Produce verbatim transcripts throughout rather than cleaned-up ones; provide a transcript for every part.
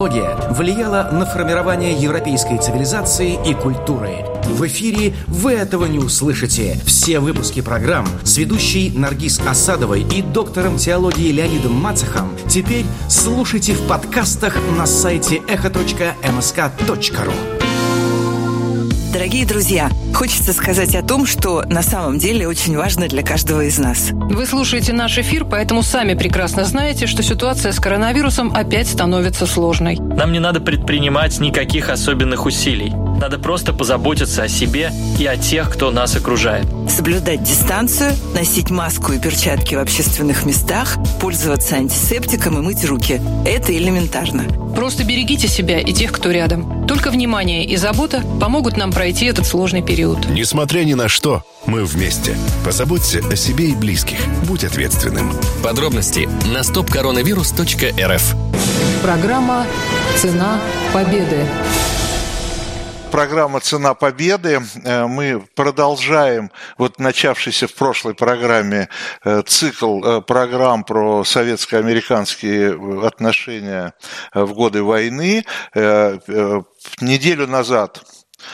влияла на формирование европейской цивилизации и культуры. В эфире вы этого не услышите. Все выпуски программ с ведущей Наргиз Асадовой и доктором теологии Леонидом Мацехом теперь слушайте в подкастах на сайте эхо точка эм эс ка точка ру. Дорогие друзья, хочется сказать о том, что на самом деле очень важно для каждого из нас. Вы слушаете наш эфир, поэтому сами прекрасно знаете, что ситуация с коронавирусом опять становится сложной. Нам не надо предпринимать никаких особенных усилий. Надо просто позаботиться о себе и о тех, кто нас окружает. Соблюдать дистанцию, носить маску и перчатки в общественных местах, пользоваться антисептиком и мыть руки. Это элементарно. Просто берегите себя и тех, кто рядом. Только внимание и забота помогут нам пройти этот сложный период. Несмотря ни на что, мы вместе. Позаботься о себе и близких. Будь ответственным. Подробности на стоп коронавирус точка эр эф. Программа «Цена победы». Программа «Цена победы». Мы продолжаем вот начавшийся в прошлой программе цикл программ про советско-американские отношения в годы войны. Неделю назад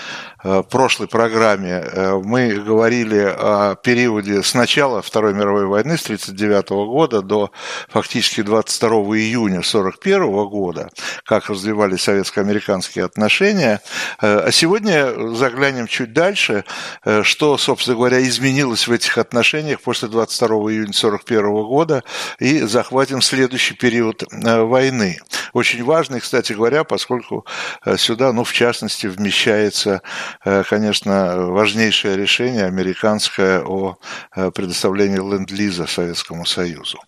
в прошлой программе мы говорили о периоде с начала Второй мировой войны, с тысяча девятьсот тридцать девятого года до фактически двадцать второго июня сорок первого года, как развивались советско-американские отношения. А сегодня заглянем чуть дальше, что, собственно говоря, изменилось в этих отношениях после двадцать второго июня сорок первого года, и захватим следующий период войны. Очень важный, кстати говоря, поскольку сюда, ну, в частности, вмещается, конечно, важнейшее решение американское о предоставлении ленд-лиза Советскому Союзу.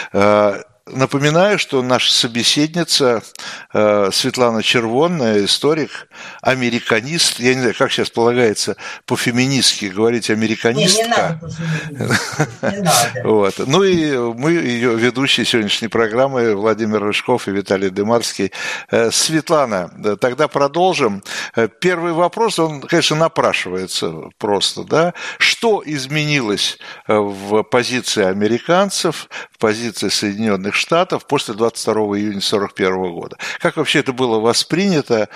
Напоминаю, что наша собеседница Светлана Червонная, историк, американист, я не знаю, как сейчас полагается по-феминистски говорить американистка. Не, не надо по-феминистски, не надо. Вот. Ну и мы, ее ведущие сегодняшней программы, Владимир Рыжков и Виталий Дымарский. Светлана, тогда продолжим. Первый вопрос, он, конечно, напрашивается просто, да? Что изменилось в позиции американцев, в позиции Соединенных Штатов после двадцать второго июня сорок первого года? Как вообще это было воспринято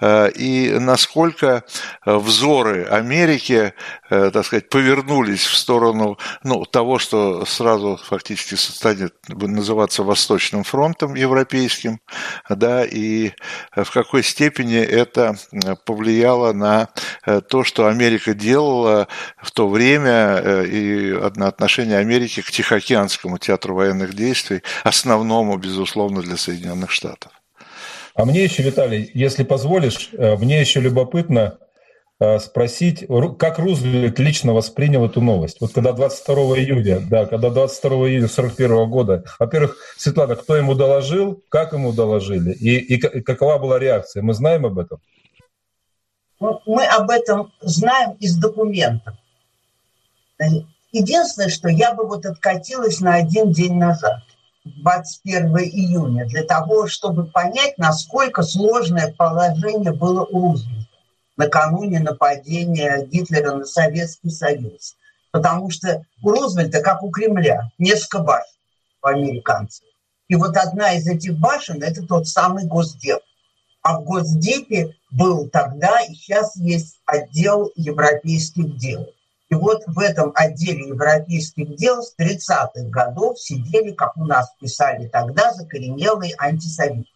и насколько взоры Америки, так сказать, повернулись в сторону, ну, того, что сразу фактически станет называться Восточным фронтом европейским, да, и в какой степени это повлияло на то, что Америка делала в то время, и на отношение Америки к Тихоокеанскому театру военных действий, основному, безусловно, для Соединенных Штатов. А мне еще, Виталий, если позволишь, мне еще любопытно спросить, как Рузвельт лично воспринял эту новость. Вот когда двадцать второго июня, да, когда двадцать второго июня сорок первого года, во-первых, Светлана, кто ему доложил, как ему доложили, и, и какова была реакция? Мы знаем об этом? Мы об этом знаем из документов. Единственное, что я бы вот откатилась на один день назад, двадцать первого июня, для того, чтобы понять, насколько сложное положение было у Рузвельта накануне нападения Гитлера на Советский Союз. Потому что у Рузвельта, как у Кремля, несколько башен у американцев. И вот одна из этих башен – это тот самый Госдеп. А в Госдепе был тогда и сейчас есть отдел европейских дел. И вот в этом отделе европейских дел с тридцатых годов сидели, как у нас писали тогда, закоренелые антисоветчики.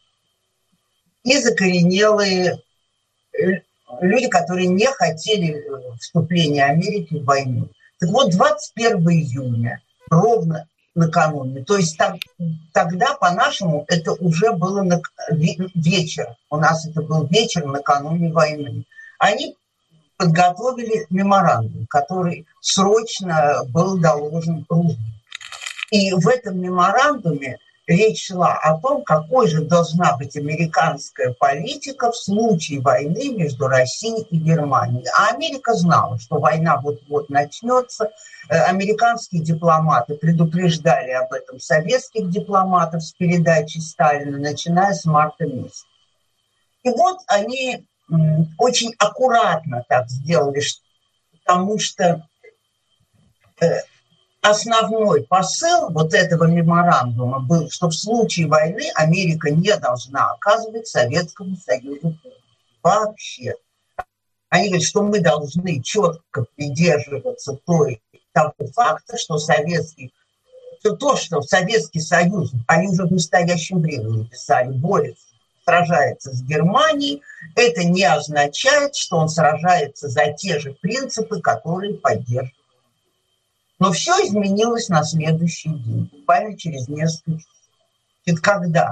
И закоренелые люди, которые не хотели вступления Америки в войну. Так вот, двадцать первого июня, ровно накануне, то есть так, тогда, по-нашему, это уже было на, вечер. У нас это был вечер накануне войны. Они подготовили меморандум, который срочно был доложен Рузвельту. И в этом меморандуме речь шла о том, какой же должна быть американская политика в случае войны между Россией и Германией. А Америка знала, что война вот-вот начнется. Американские дипломаты предупреждали об этом советских дипломатов с передачей Сталина, начиная с марта месяца. И вот они очень аккуратно так сделали, потому что основной посыл вот этого меморандума был, что в случае войны Америка не должна оказывать Советскому Союзу помощь. Вообще. Они говорят, что мы должны четко придерживаться той, того факта, что Советский, что то, что Советский Союз, они уже в настоящем времени писали, борется, сражается с Германией, это не означает, что он сражается за те же принципы, которые поддерживают. Но все изменилось на следующий день, буквально через несколько часов. Ведь когда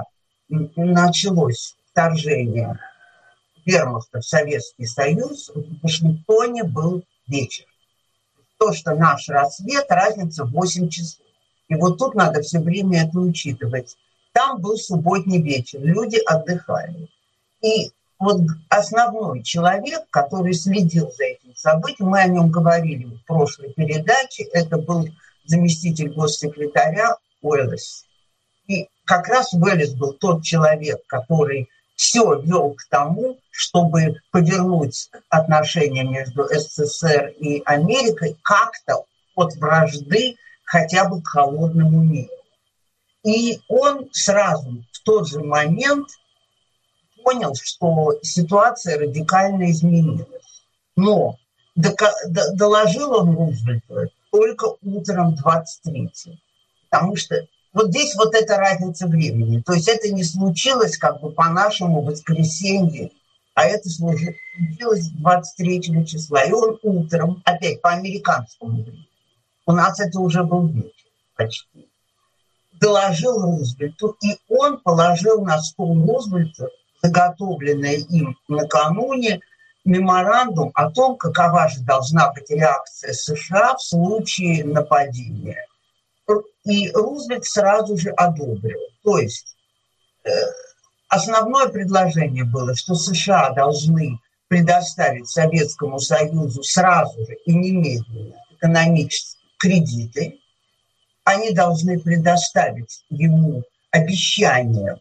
началось вторжение вермахта в Советский Союз, в Вашингтоне был вечер. То, что наш рассвет, разница в восемь часов. И вот тут надо все время это учитывать. Там был субботний вечер, люди отдыхали. И вот основной человек, который следил за этим событием, мы о нем говорили в прошлой передаче, это был заместитель госсекретаря Уэллес. И как раз Уэллес был тот человек, который все вел к тому, чтобы повернуть отношения между СССР и Америкой как-то от вражды хотя бы к холодному миру. И он сразу в тот же момент понял, что ситуация радикально изменилась. Но доложил он Рузвельту только утром двадцать третьего. Потому что вот здесь вот эта разница времени. То есть это не случилось как бы по нашему воскресенью, а это случилось двадцать третьего числа. И он утром, опять по американскому времени, у нас это уже был вечер почти, доложил Рузвельту, и он положил на стол Рузвельта заготовленное им накануне меморандум о том, какова же должна быть реакция США в случае нападения. И Рузвельт сразу же одобрил. То есть э, основное предложение было, что США должны предоставить Советскому Союзу сразу же и немедленно экономические кредиты. Они должны предоставить ему обещание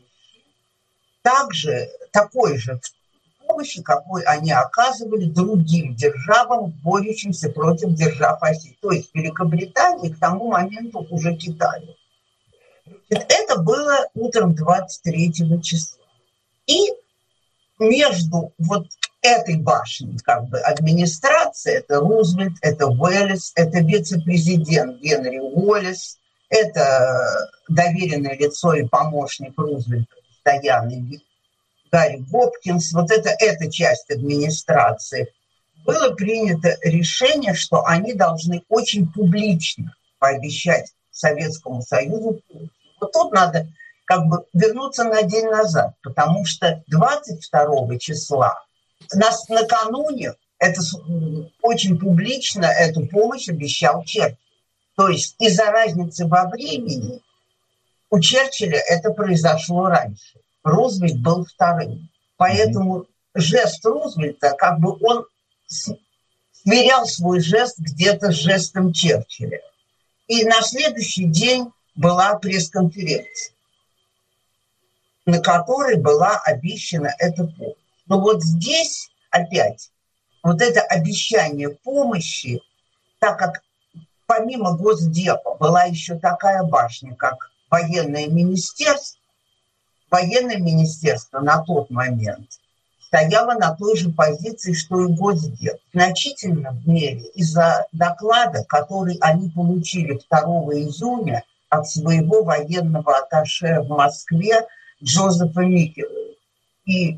также такой же помощи, какой они оказывали другим державам, борющимся против держав оси. То есть Великобритании к тому моменту уже Китаю. Это было утром двадцать третьего числа. И между вот этой башней как бы администрации, это Рузвельт, это Уэллес, это вице-президент Генри Уоллес, это доверенное лицо и помощник Рузвельта постоянный Гарри Гопкинс, вот это эта часть администрации, было принято решение, что они должны очень публично пообещать Советскому Союзу. Вот тут надо как бы вернуться на день назад, потому что двадцать второго числа, нас накануне, это очень публично эту помощь обещал Черчилль. То есть из-за разницы во времени у Черчилля это произошло раньше. Рузвельт был вторым. Поэтому mm-hmm. жест Рузвельта, как бы он сверял свой жест где-то с жестом Черчилля. И на следующий день была пресс-конференция, на которой была обещана эта помощь. Но вот здесь опять вот это обещание помощи, так как помимо Госдепа была еще такая башня, как военное министерство, военное министерство на тот момент стояло на той же позиции, что и Госдеп. В значительном мере из-за доклада, который они получили второго июня от своего военного атташе в Москве Джозефа Микелы. И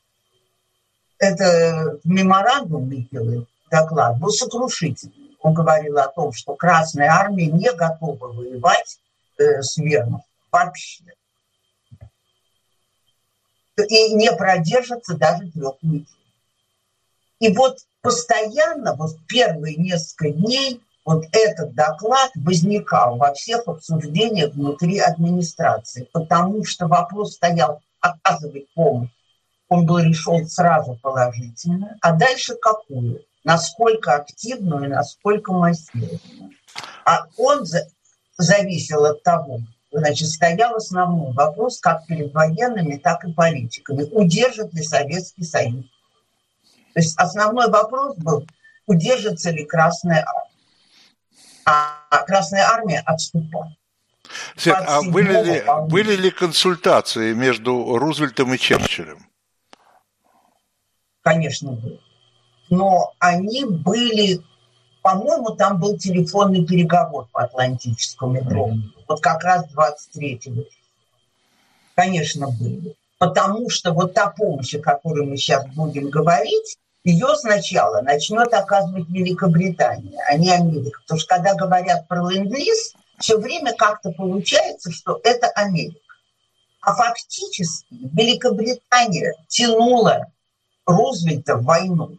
это меморандум Микелы, доклад, был сокрушительный. Он говорил о том, что Красная Армия не готова воевать э, с вермахтом вообще. И не продержится даже трех недель. И вот постоянно, вот первые несколько дней, вот этот доклад возникал во всех обсуждениях внутри администрации, потому что вопрос стоял оказывать помощь. Он был решен сразу положительно, а дальше какую? Насколько активную и насколько массивную. А он за, зависел от того, значит, стоял основной вопрос как перед военными, так и политиками. Удержит ли Советский Союз? То есть основной вопрос был, удержится ли Красная Армия. а Красная Армия отступала. Свет, а были ли, были ли консультации между Рузвельтом и Черчиллем? Конечно, были. Но они были, по-моему, там был телефонный переговор по Атлантическому дрону. Mm-hmm. Вот как раз двадцать третьего. Конечно, были. Потому что вот та помощь, о которой мы сейчас будем говорить, ее сначала начнет оказывать Великобритания, а не Америка. Потому что когда говорят про ленд-лиз, все время как-то получается, что это Америка. А фактически Великобритания тянула Рузвельта в войну.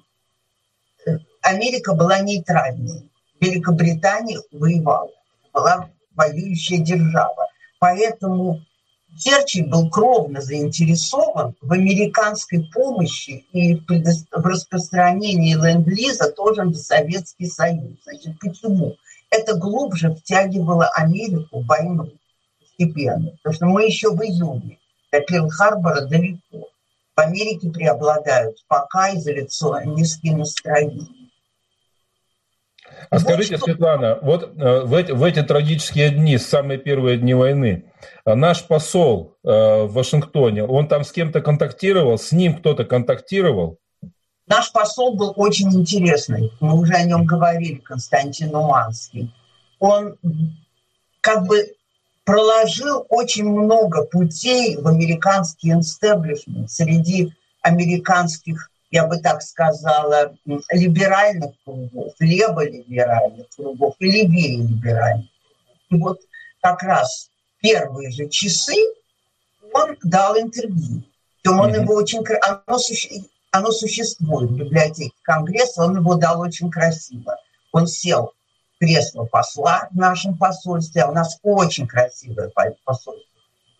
Америка была нейтральной. Великобритания воевала. Была воюющая держава. Поэтому Черчилль был кровно заинтересован в американской помощи и в распространении ленд-лиза тоже на Советский Союз. Значит, почему? Это глубже втягивало Америку в войну постепенно. Потому что мы еще в июне. До Перл-Харбора далеко. В Америке преобладают пока изоляционистские настроения. А вот скажите, что... Светлана, вот в эти, в эти трагические дни, самые первые дни войны, наш посол э, в Вашингтоне, он там с кем-то контактировал, с ним кто-то контактировал? Наш посол был очень интересный, мы уже о нем говорили, Константин Уманский. Он как бы проложил очень много путей в американский истеблишмент среди американских, я бы так сказала, либеральных кругов, леволиберальных кругов и левее либеральных. И вот как раз первые же часы он дал интервью. Он mm-hmm. его очень, оно, суще, оно существует в библиотеке Конгресса, он его дал очень красиво. Он сел в кресло посла в нашем посольстве, а у нас очень красивое посольство.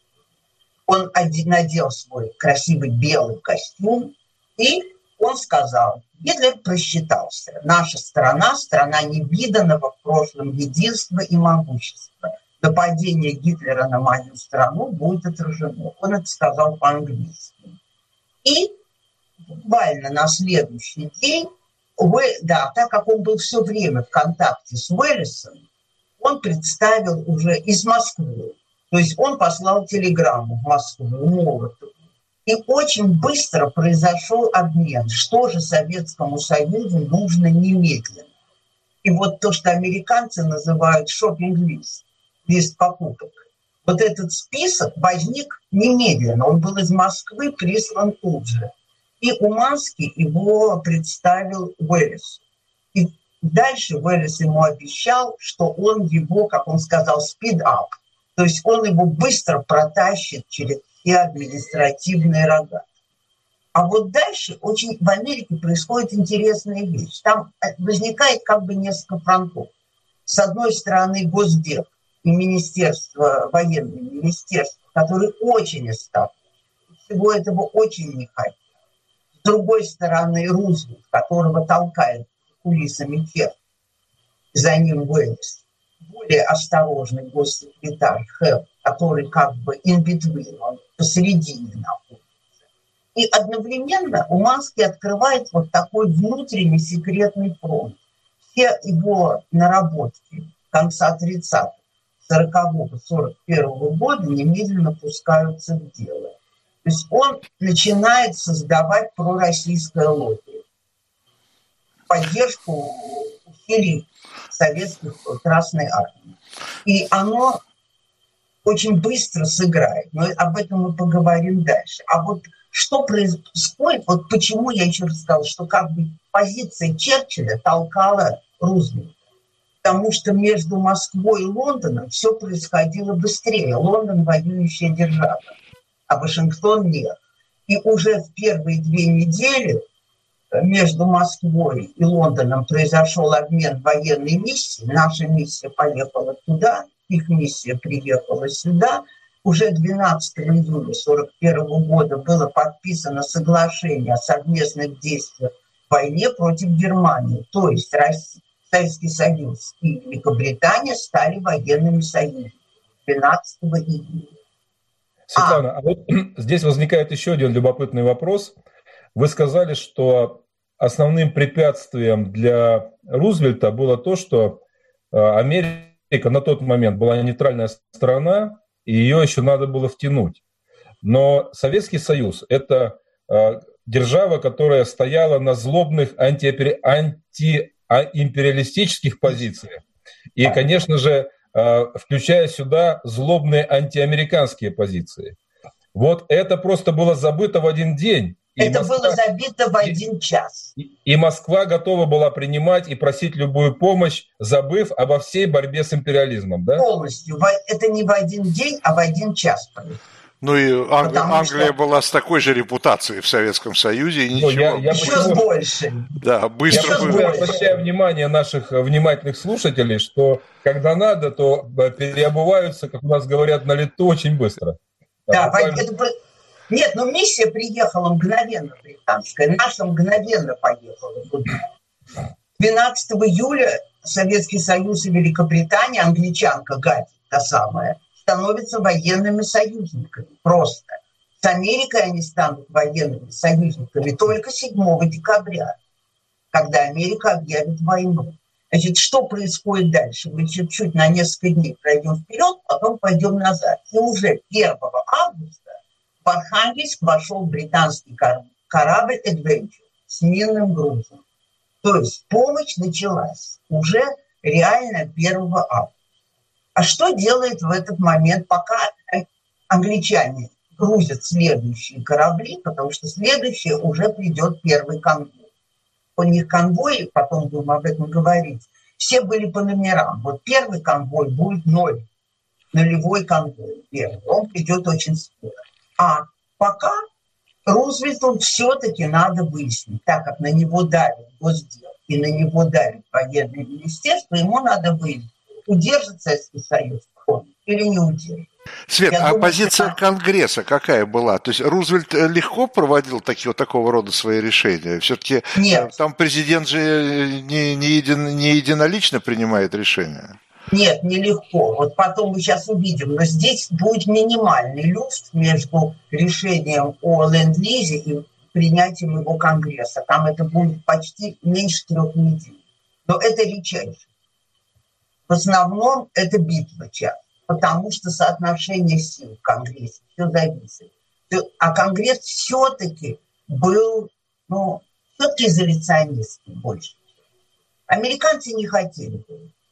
Он надел свой красивый белый костюм, и он сказал: Гитлер просчитался. Наша страна – страна невиданного в прошлом единства и могущества. Нападение Гитлера на мою страну будет отражено. Он это сказал по-английски. И буквально на следующий день, да, так как он был все время в контакте с Уэллисом, он представил уже из Москвы. То есть он послал телеграмму в Москву, Молотову. И очень быстро произошел обмен. Что же Советскому Союзу нужно немедленно? И вот то, что американцы называют шоппинг-лист, лист покупок, вот этот список возник немедленно. Он был из Москвы прислан тут же. И Уманский его представил Уэллису. И дальше Уэллис ему обещал, что он его, как он сказал, speed up. То есть он его быстро протащит через и административные рога. А вот дальше очень в Америке происходит интересная вещь. Там возникает как бы несколько фронтов. С одной стороны Госдеп и Министерство, военное министерство, которые очень оставлены, всего этого очень не хотят. С другой стороны Рузвельт, которого толкает кулисами Черчилль, за ним Уэллис. Более осторожный госсекретарь Хэлл, который как бы in between, он посередине находится. И одновременно Уманский открывает вот такой внутренний секретный фронт. Все его наработки конца тридцатых, сорокового, сорок первого года немедленно пускаются в дело. То есть он начинает создавать пророссийское лобби, поддержку усилий советских Красной Армии. И оно очень быстро сыграет, но об этом мы поговорим дальше. А вот что происходит, вот почему я еще раз сказала, что как бы позиция Черчилля толкала Рузвельта. Потому что между Москвой и Лондоном все происходило быстрее. Лондон – воюющая держава, а Вашингтон – нет. И уже в первые две недели между Москвой и Лондоном произошел обмен военной миссией. Наша миссия поехала туда, их миссия приехала сюда. Уже двенадцатого июля сорок первого года было подписано соглашение о совместных действиях в войне против Германии. То есть Россия, Советский Союз и Великобритания стали военными союзами двенадцатого июля. Светлана, а, а вот здесь возникает еще один любопытный вопрос. Вы сказали, что основным препятствием для Рузвельта было то, что Америка на тот момент была нейтральная страна, и ее еще надо было втянуть. Но Советский Союз – это держава, которая стояла на злобных антиимпериалистических позициях. И, конечно же, включая сюда злобные антиамериканские позиции. Вот это просто было забыто в один день. И это Москва, было забито в один час. И, и Москва готова была принимать и просить любую помощь, забыв обо всей борьбе с империализмом. Да? Полностью. Это не в один день, а в один час. Ну и Анг... Англия что... была с такой же репутацией в Советском Союзе, и ну, ничего. Я, я Еще почему... больше. Да, быстро я было. обращаю внимание наших внимательных слушателей, что когда надо, то переобуваются, как у нас говорят, на лету очень быстро. Да, буквально... это... Нет, ну миссия приехала мгновенно британская, наша мгновенно поехала. двенадцатого июля Советский Союз и Великобритания, англичанка Гати, та самая, становятся военными союзниками. Просто. С Америкой они станут военными союзниками только седьмого декабря, когда Америка объявит войну. Значит, что происходит дальше? Мы чуть-чуть на несколько дней пройдем вперед, потом пойдем назад. И уже первого августа в Архангельск вошел британский корабль «Adventure» с минным грузом. То есть помощь началась уже реально первого августа. А что делает в этот момент, пока англичане грузят следующие корабли, потому что следующие уже придет первый конвой. У них конвои, потом будем об этом говорить, все были по номерам. Вот первый конвой будет ноль, нулевой конвой первый, он придет очень скоро. А пока Рузвельту все-таки надо выяснить, так как на него давит Госдеп и на него давит военное министерство, ему надо выяснить, удержит Советский Союз или не удержит. Свет, Я а думаю, позиция что... Конгресса какая была? То есть Рузвельт легко проводил такие, такого рода свои решения? Все-таки Нет. Там президент же не, не, един, не единолично принимает решения. Нет, нелегко. Вот потом мы сейчас увидим. Но здесь будет минимальный люфт между решением о ленд-лизе и принятием его Конгресса. Там это будет почти меньше трех недель. Но это редчайше. В основном это битва часто, потому что соотношение сил в Конгрессе все зависит. А Конгресс все-таки был, ну, все-таки изоляционистский больше. Американцы не хотели.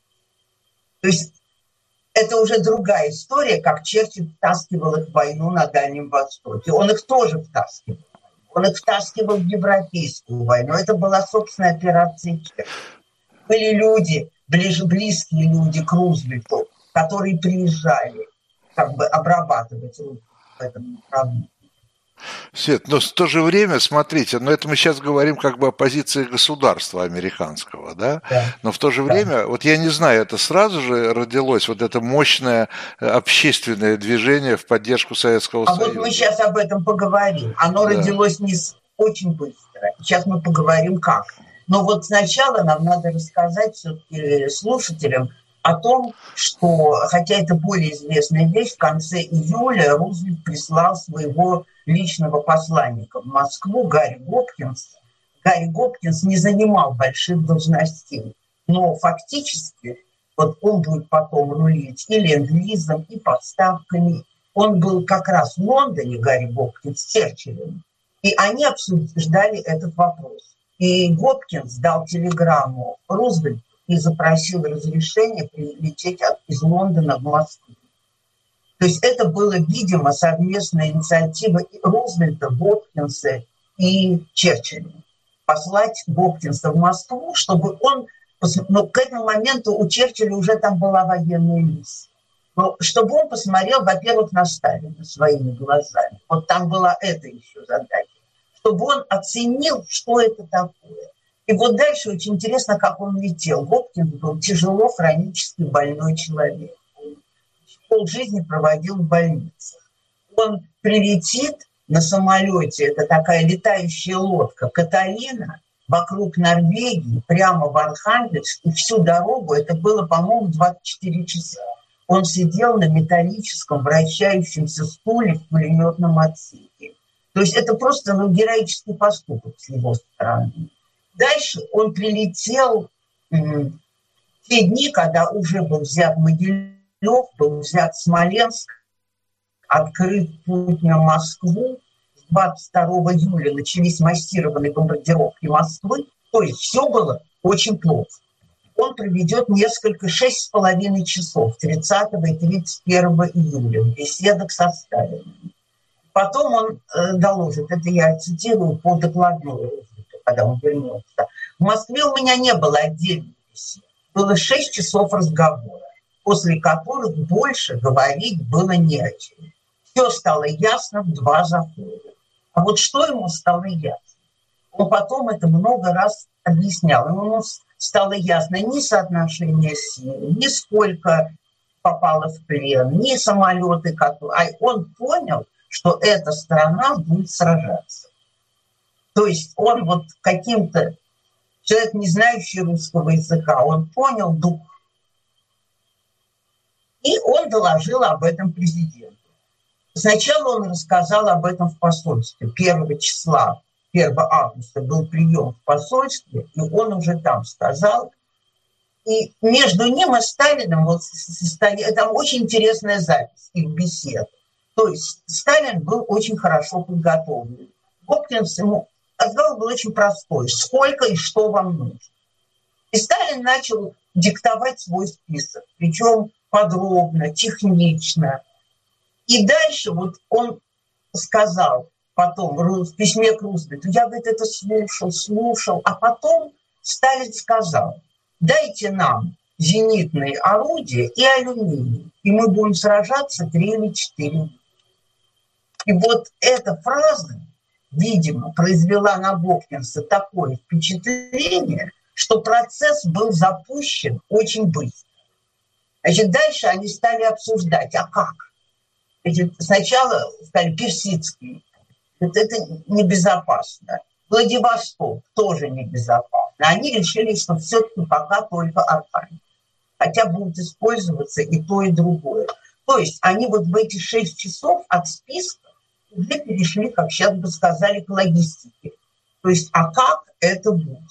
То есть это уже другая история, как Черчилль втаскивал их в войну на Дальнем Востоке. Он их тоже втаскивал. Он их втаскивал в европейскую войну. Это была собственная операция Черчилля. Были люди, ближе, близкие люди к Рузвельту, которые приезжали как бы обрабатывать Рузвельта в этом направлении. Свет, но в то же время, смотрите, но это мы сейчас говорим как бы о позиции государства американского, да? Да. Но в то же время, да. Вот я не знаю, это сразу же родилось, вот это мощное общественное движение в поддержку Советского а Союза. А вот мы сейчас об этом поговорим. Оно да. родилось не с... очень быстро. Сейчас мы поговорим как. Но вот сначала нам надо рассказать все-таки слушателям о том, что, хотя это более известная вещь, в конце июля Рузвельт прислал своего личного посланника в Москву Гарри Гопкинса. Гарри Гопкинс не занимал больших должностей, но фактически вот он будет потом рулить и ленд-лизом, и поставками. Он был как раз в Лондоне, Гарри Гопкинс, с Черчиллем, и они обсуждали этот вопрос. И Гопкинс дал телеграмму Рузвельту и запросил разрешение прилететь из Лондона в Москву. То есть это была, видимо, совместная инициатива Рузвельта, Гопкинса и Черчилля. Послать Гопкинса в Москву, чтобы он... Ну, к этому моменту у Черчилля уже там была военная миссия. Но чтобы он посмотрел, во-первых, на Сталина своими глазами. Вот там была эта еще задача. Чтобы он оценил, что это такое. И вот дальше очень интересно, как он летел. Гопкинс был тяжело хронически больной человек. Полжизни проводил в больницах. Он прилетит на самолете, это такая летающая лодка «Каталина», вокруг Норвегии, прямо в Архангельск, и всю дорогу, это было, по-моему, двадцать четыре часа. Он сидел на металлическом вращающемся стуле в пулеметном отсеке. То есть это просто ну, героический поступок с его стороны. Дальше он прилетел в те дни, когда уже был взят Могилев, был взят Смоленск, открыт путь на Москву, двадцать второго июля начались массированные бомбардировки Москвы, то есть все было очень плохо. Он проведет несколько, шесть с половиной часов, тридцатого и тридцать первого июля, в беседах со Сталиным. Потом он э, доложит, это я цитирую по докладной, когда он вернется. В Москве у меня не было отдельной беседы. Было шесть часов разговора, после которых больше говорить было не о чем. Все стало ясно в два захода. А вот что ему стало ясно? Он потом это много раз объяснял. Ему стало ясно ни соотношение сил, ни сколько попало в плен, ни самолеты, которые... А он понял, что эта страна будет сражаться. То есть он вот каким-то... Человек, не знающий русского языка, он понял дух. И он доложил об этом президенту. Сначала он рассказал об этом в посольстве. первого числа, первого августа был прием в посольстве, и он уже там сказал. И между ним и Сталиным вот состоя... там очень интересная запись их бесед. То есть Сталин был очень хорошо подготовлен. Гопкинс ему разговор был очень простой. Сколько и что вам нужно? И Сталин начал диктовать свой список. Причем подробно, технично. И дальше вот он сказал потом в письме к Рузвельту, я, говорит, это слушал, слушал, а потом Сталин сказал, дайте нам зенитные орудия и алюминий, и мы будем сражаться три или четыре. И вот эта фраза, видимо, произвела на Гопкинса такое впечатление, что процесс был запущен очень быстро. Значит, дальше они стали обсуждать, а как? Значит, сначала сказали, Персидский, это, это небезопасно. Владивосток тоже небезопасно. Они решили, что все-таки пока только Архангельск. Хотя будут использоваться и то, и другое. То есть они вот в эти шесть часов от списка уже перешли, как сейчас бы сказали, к логистике. То есть, а как это будет?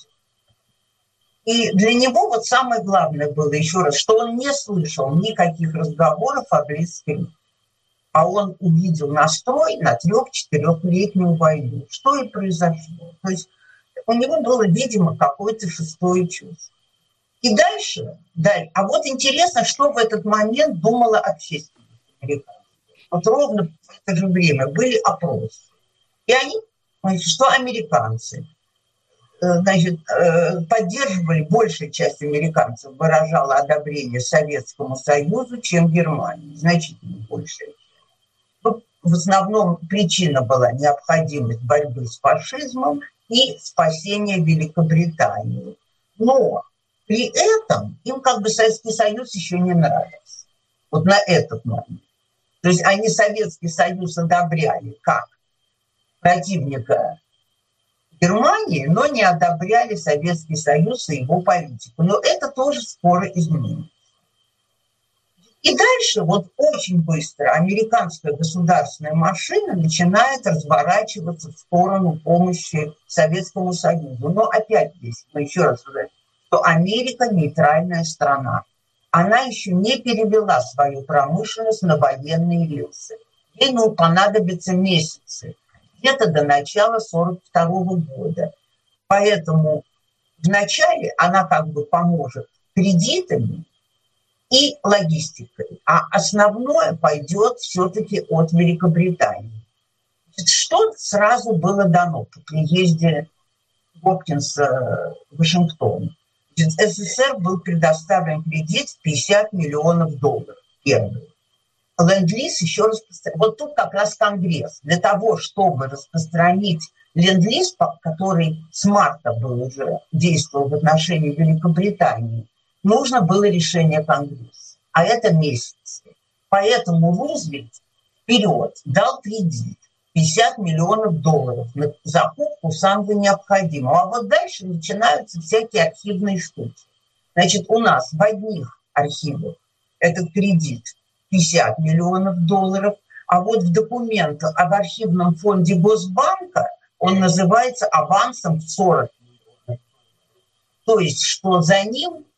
И для него вот самое главное было, еще раз, что он не слышал никаких разговоров о Блицкриге. А он увидел настрой на трех-четырехлетнюю войну. Что и произошло. То есть у него было, видимо, какое-то шестое чувство. И дальше, дальше, а вот интересно, что в этот момент думала общественность американцев. Вот ровно в это же время были опросы. И они, значит, что американцы, значит, поддерживали, большая часть американцев выражала одобрение Советскому Союзу, чем Германии, значительно большая. В основном причина была необходимость борьбы с фашизмом и спасения Великобритании. Но при этом им как бы Советский Союз еще не нравился. Вот на этот момент. То есть они Советский Союз одобряли как противника Германии, но не одобряли Советский Союз и его политику. Но это тоже скоро изменится. И дальше вот очень быстро американская государственная машина начинает разворачиваться в сторону помощи Советскому Союзу. Но опять здесь, мы еще раз говорим, что Америка нейтральная страна. Она еще не перевела свою промышленность на военные рельсы. Ей ну, понадобятся месяцы, где-то до начала сорок второго года. Поэтому вначале она как бы поможет кредитами и логистикой, а основное пойдет все-таки от Великобритании. Что сразу было дано по приезде Гопкинса в Вашингтон? СССР был предоставлен кредит в пятьдесят миллионов долларов. Первый. Ленд-лиз еще распространен. Вот тут как раз Конгресс. Для того, чтобы распространить ленд-лиз, который с марта был уже действовал в отношении Великобритании, нужно было решение Конгресса. А это месяцы. Поэтому Рузвельт вперед дал кредит пятьдесят миллионов долларов на закупку самого необходимого. А вот дальше начинаются всякие архивные штуки. Значит, у нас в одних архивах этот кредит пятьдесят миллионов долларов, а вот в документах об архивном фонде Госбанка он называется авансом в сорок миллионов. То есть, что за ним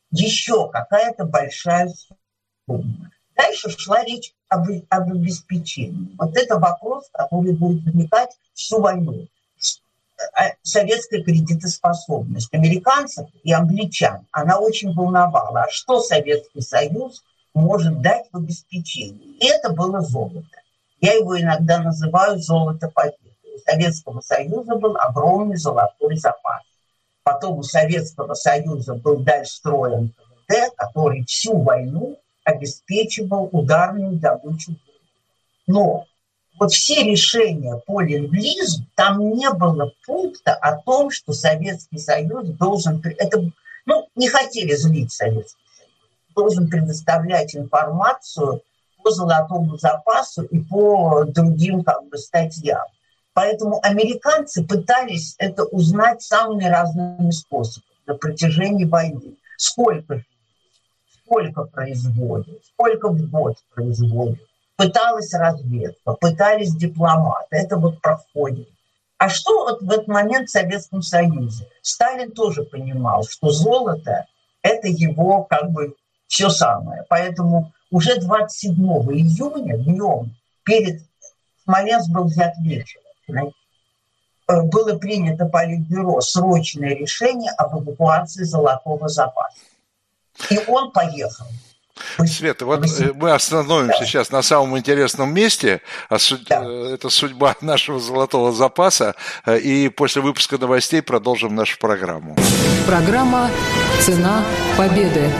еще какая-то большая сумма. Дальше шла речь об, об обеспечении. Вот это вопрос, который будет возникать всю войну. Советская кредитоспособность американцев и англичан, она очень волновала. А что Советский Союз может дать в обеспечении? И это было золото. Я его иногда называю золото победы. У Советского Союза был огромный золотой запас. Потом у Советского Союза был дальше строен КВД, который всю войну обеспечивал ударную добычу. Но вот все решения по ленд-лизу, там не было пункта о том, что Советский Союз должен... Это, ну, не хотели злить Советский Союз. Должен предоставлять информацию по золотому запасу и по другим как бы статьям. Поэтому американцы пытались это узнать самыми разными способами на протяжении войны. Сколько, сколько производят, сколько в год производят. Пыталась разведка, пытались дипломаты. Это вот проходит. А что вот в этот момент в Советском Союзе? Сталин тоже понимал, что золото – это его как бы все самое. Поэтому уже двадцать седьмого июня днем перед Смоленск был взят вечером. Было принято Политбюро срочное решение об эвакуации золотого запаса. И он поехал. Света, вот мы остановимся сейчас на самом интересном месте. Это судьба нашего золотого запаса. И после выпуска новостей продолжим нашу программу. Программа «Цена победы».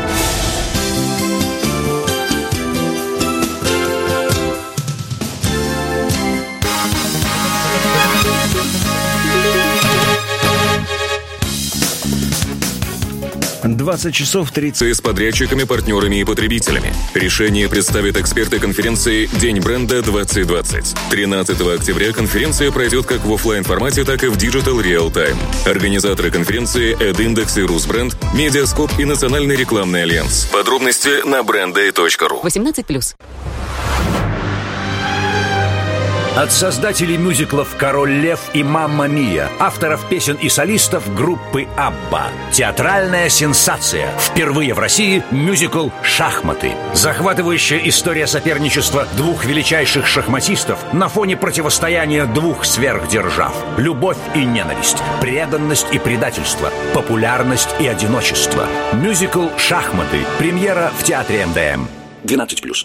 двадцать часов тридцать с подрядчиками, партнерами и потребителями. Решение представят эксперты конференции «День бренда двадцать двадцать». тринадцатого октября конференция пройдет как в офлайн формате, так и в Digital Real Time. Организаторы конференции «Эдиндекс» и «Русбренд», «Медиаскоп» и Национальный рекламный альянс. Подробности на бренды точка ру. восемнадцать плюс. От создателей мюзиклов «Король Лев» и «Мамма Мия», авторов песен и солистов группы «Абба». Театральная сенсация. Впервые в России мюзикл «Шахматы». Захватывающая история соперничества двух величайших шахматистов на фоне противостояния двух сверхдержав. Любовь и ненависть, преданность и предательство, популярность и одиночество. Мюзикл «Шахматы». Премьера в театре эм дэ эм. двенадцать плюс.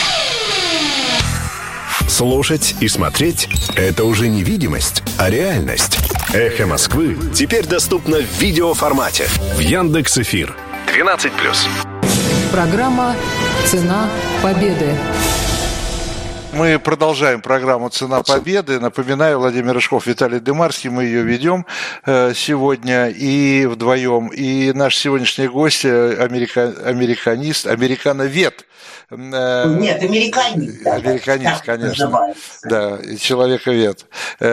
Слушать и смотреть – это уже не видимость, а реальность. «Эхо Москвы» теперь доступно в видеоформате. В Яндекс.Эфир. двенадцать плюс. Программа «Цена победы». Мы продолжаем программу «Цена победы». Напоминаю, Владимир Рыжков, Виталий Дымарский. Мы ее ведем сегодня и вдвоем. И наш сегодняшний гость – америка... американист, американовед. Нет, американист. Американист, конечно. Да, человековед.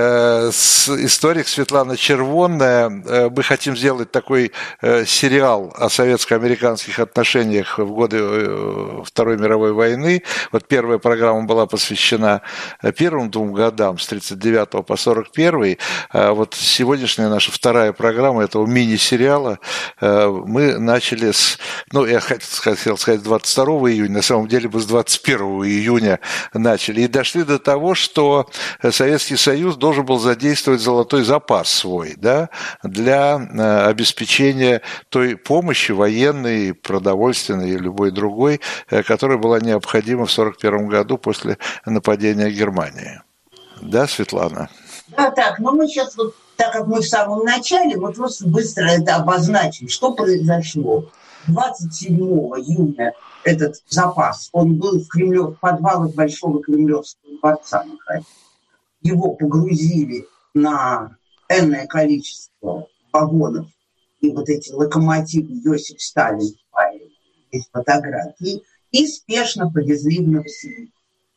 Историк Светлана Червонная. Мы хотим сделать такой сериал о советско-американских отношениях в годы Второй мировой войны. Вот первая программа была посвящена первым двум годам, с тридцать девятого по сорок первый. А вот сегодняшняя наша вторая программа этого мини-сериала. Мы начали с, ну, я хотел сказать, двадцать второго июня, на самом деле мы с двадцать первого июня начали. И дошли до того, что Советский Союз должен был задействовать золотой запас свой, да, для обеспечения той помощи военной, продовольственной и любой другой, которая была необходима в сорок первом году после нападения Германии. Да, Светлана? Да, так, но мы сейчас, вот, так как мы в самом начале, вот просто быстро это обозначим, что произошло. двадцать седьмого июня этот запас, он был в, Кремлев, в подвалах Большого Кремлевского дворца. Его погрузили на энное количество вагонов, и вот эти локомотивы Иосиф Сталин, есть фотографии, и спешно повезли в Новосибирск.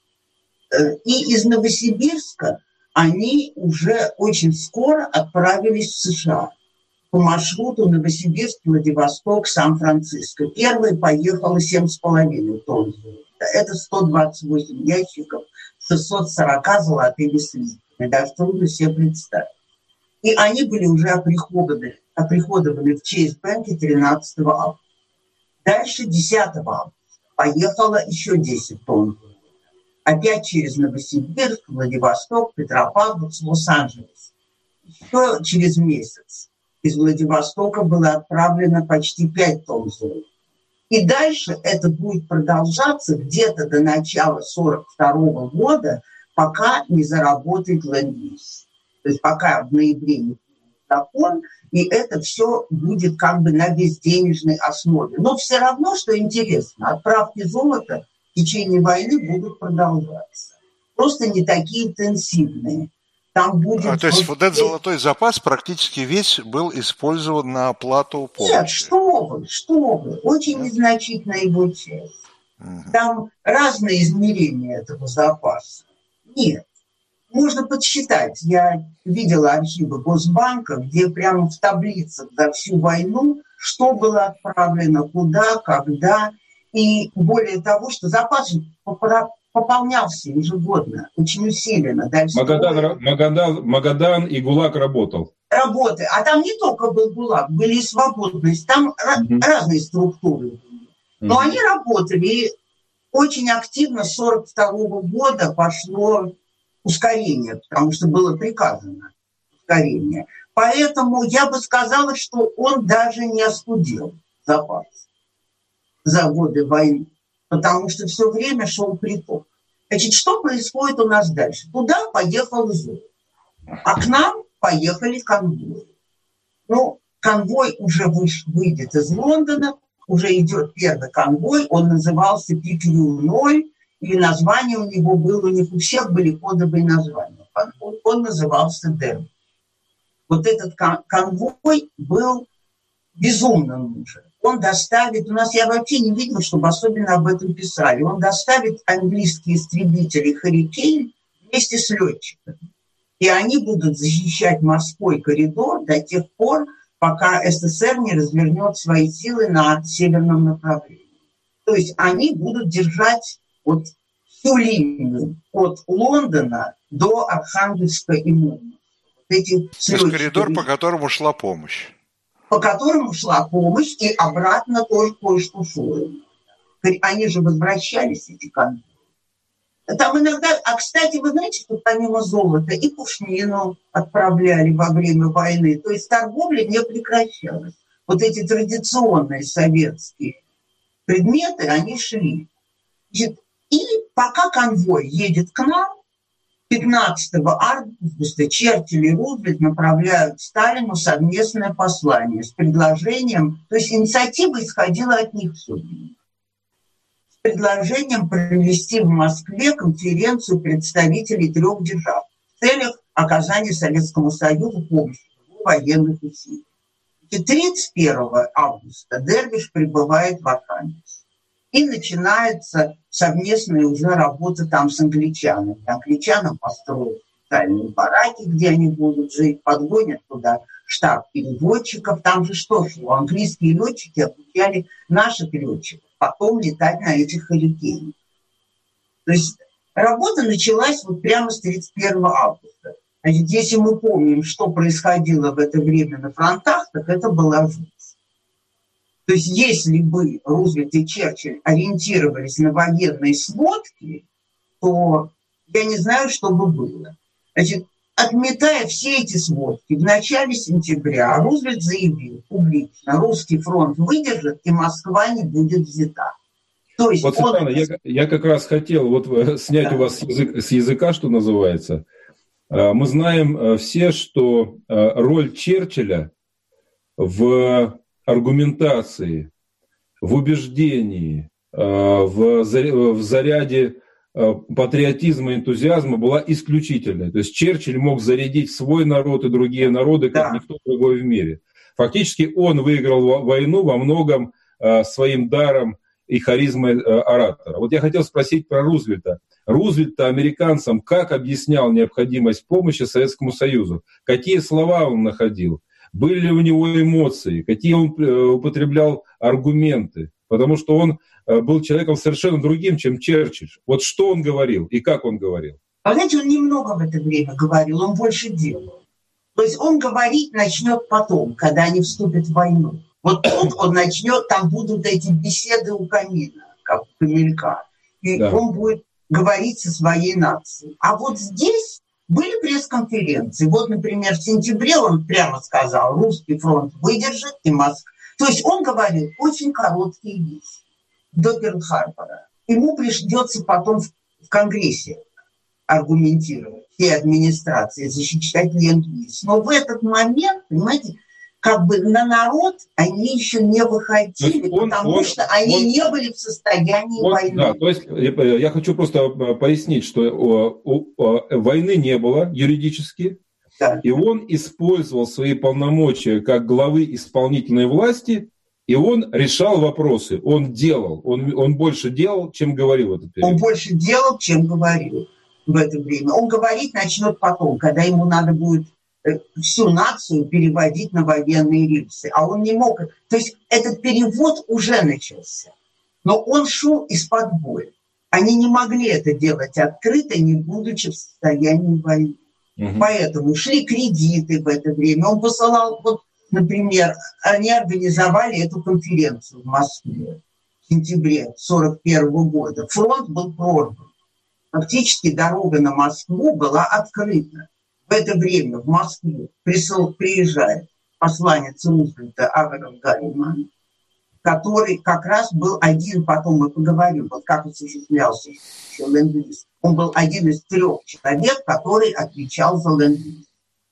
И из Новосибирска они уже очень скоро отправились в США по маршруту Новосибирск, Владивосток, Сан-Франциско. Первой поехала семь с половиной тонн золота. Это сто двадцать восемь ящиков, шестьсот сорок золотыми слитками. Даже трудно себе представить. И они были уже оприходованы, оприходованы в Чейз-Бэнке тринадцатого августа. Дальше десятого августа поехало еще десять тонн. Опять через Новосибирск, Владивосток, Петропавловск, Лос-Анджелес. Еще через месяц из Владивостока было отправлено почти пять тонн золота. И дальше это будет продолжаться где-то до начала сорок второго года, пока не заработает ленд-лиз. То есть пока в ноябре не будет закон, и это все будет как бы на безденежной основе. Но все равно, что интересно, отправки золота в течение войны будут продолжаться. Просто не такие интенсивные. Там будет... А, то есть вот этот золотой запас практически весь был использован на оплату помощи? Нет, что вы, что вы. Очень незначительная его часть. Угу. Там разные измерения этого запаса. Нет. Можно подсчитать. Я видела архивы Госбанка, где прямо в таблицах за всю войну, что было отправлено, куда, когда. И более того, что запас пополнялся ежегодно, очень усиленно. Дальше Магадан, Магадан, Магадан и ГУЛАГ работал. Работы. А там не только был ГУЛАГ, были и свободность. Там mm-hmm. разные структуры были. Но mm-hmm. они работали. И очень активно с сорок второго года пошло ускорение, потому что было приказано ускорение. Поэтому я бы сказала, что он даже не остудил запас за годы войны, потому что все время шел приток. Значит, что происходит у нас дальше? Туда поехал золото, а к нам поехали конвои. Ну, конвой уже выйдет из Лондона, уже идет первый конвой, он назывался пи кью ноль, и название у него было, у них у всех были кодовые названия. Конвой. Он назывался Дерби. Вот этот конвой был безумно нужен. Он доставит, у нас я вообще не видела, чтобы особенно об этом писали, он доставит английские истребители «Харрикейн» вместе с летчиками. И они будут защищать морской коридор до тех пор, пока СССР не развернет свои силы на северном направлении. То есть они будут держать вот всю линию от Лондона до Архангельска и Мурманска. Вот эти То есть коридор, по которому шла помощь. По которому шла помощь, и обратно тоже кое-что шло. Они же возвращались, эти конвои. Там иногда... А, кстати, вы знаете, что помимо золота и пушнину отправляли во время войны. То есть торговля не прекращалась. Вот эти традиционные советские предметы, они шли. И пока конвой едет к нам, пятнадцатого августа Черчилль и Рузвельт направляют Сталину совместное послание с предложением, то есть инициатива исходила от них все время, с предложением провести в Москве конференцию представителей трех держав в целях оказания Советскому Союзу помощи в военных усилиях. тридцать первого августа Дербиш прибывает в Архангельск. И начинается совместная уже работа там с англичанами. Англичанам построят специальные бараки, где они будут жить, подгонят туда штаб переводчиков. Там же что шло? Английские летчики обучали наших летчиков потом летать на этих «Харрикейнах». То есть работа началась вот прямо с тридцать первого августа. Значит, если мы помним, что происходило в это время на фронтах, так это была жизнь. То есть если бы Рузвельт и Черчилль ориентировались на военные сводки, то я не знаю, что бы было. Значит, отметая все эти сводки, в начале сентября Рузвельт заявил публично, русский фронт выдержит, и Москва не будет взята. То есть вот, он... Светлана, я, я как раз хотел вот снять да. у вас с, язык, с языка, что называется. Мы знаем все, что роль Черчилля в аргументации, в убеждении, в заряде патриотизма и энтузиазма была исключительной. То есть Черчилль мог зарядить свой народ и другие народы, как да. никто другой в мире. Фактически он выиграл войну во многом своим даром и харизмой оратора. Вот я хотел спросить про Рузвельта. Рузвельт-то американцам как объяснял необходимость помощи Советскому Союзу? Какие слова он находил? Были ли у него эмоции? Какие он употреблял аргументы? Потому что он был человеком совершенно другим, чем Черчилль. Вот что он говорил и как он говорил? А знаете, он немного в это время говорил, он больше делал. То есть он говорить начнет потом, когда они вступят в войну. Вот тут он начнет, там будут эти беседы у камина, как у Камелька. И да. он будет говорить со своей нацией. А вот здесь были пресс-конференции. Вот, например, в сентябре он прямо сказал, русский фронт выдержит и Москва. То есть он говорил очень короткие вещи до Перл-Харбора. Ему придется потом в Конгрессе аргументировать, все администрации, защищать ленд-лиз. Но в этот момент, понимаете, как бы на народ они еще не выходили, он, потому он, что они он, не были в состоянии он, войны. Да, то есть я хочу просто пояснить, что у, у, у, войны не было юридически, да. и он использовал свои полномочия как главы исполнительной власти, и он решал вопросы, он делал, он, он больше делал, чем говорил в этот период. Он больше делал, чем говорил в это время. Он говорить начнет потом, когда ему надо будет всю нацию переводить на военные рельсы. А он не мог. То есть этот перевод уже начался. Но он шел из-под боя. Они не могли это делать открыто, не будучи в состоянии войны. Угу. Поэтому шли кредиты в это время. Он посылал, вот, например, они организовали эту конференцию в Москве в сентябре сорок первого года. Фронт был прорван. Фактически дорога на Москву была открыта. В это время в Москву присыл, приезжает посланец Рузвельта Авраам Галиман, который как раз был один, потом мы поговорим, вот как осуществлялся еще ленд-лиз. Он был один из трех человек, который отвечал за ленд-лиз.